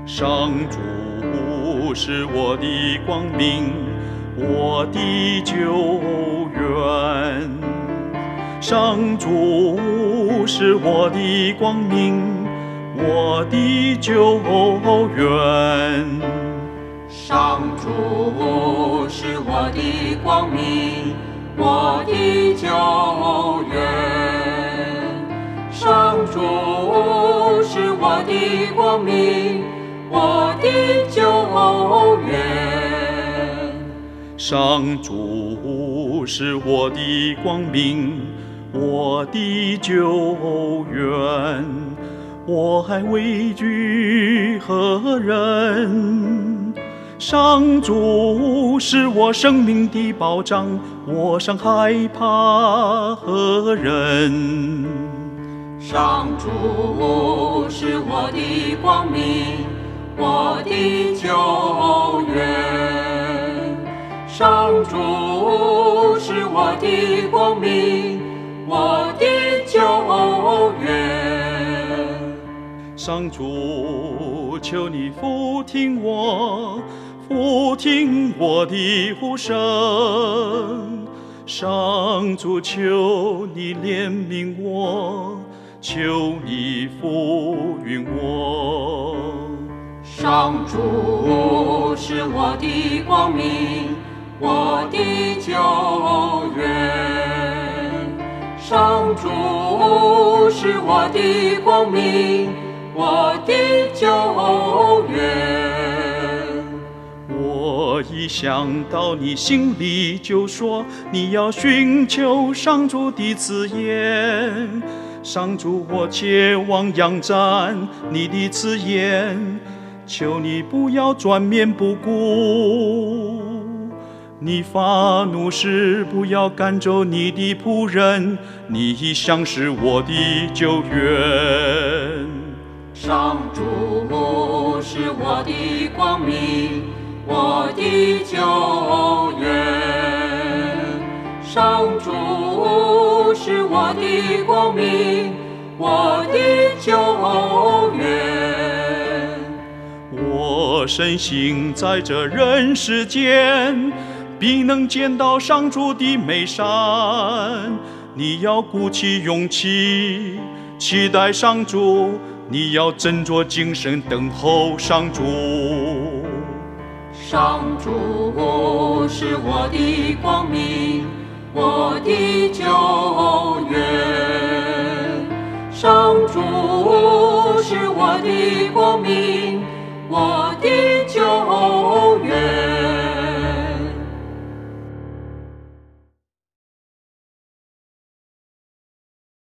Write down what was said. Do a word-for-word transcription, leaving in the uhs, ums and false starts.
上主是我的光明，我的救援。上主是我的光明，我的救援。 上主是我的光明，我的救援。上主是我的光明，我的救援。 上主是我的光明，我的救援。我还畏惧何人？上主是我生命的保障，我尚害怕何人？ 上主是我的光明，我的救援。上主是我的光明，我的救援。 上主，求你俯听我，俯听我的呼声。上主，求你怜悯我，求你扶允我。 上主是我的光明，我的救援。上主是我的光明，我的救援。 我一想到你，心里就说你要寻求上主的慈言。上主，我切望仰赞你的慈言，求你不要转面不顾。你发怒时不要赶走你的仆人，你已想是我的救援。 上主是我的光明，我的救援。上主是我的光明，我的救援。 我深信在这人世间，必能见到上主的美善。你要鼓起勇气，期待上主，你要振作精神，等候上主。 上主是我的光明，我的救援。上主是我的光明，我的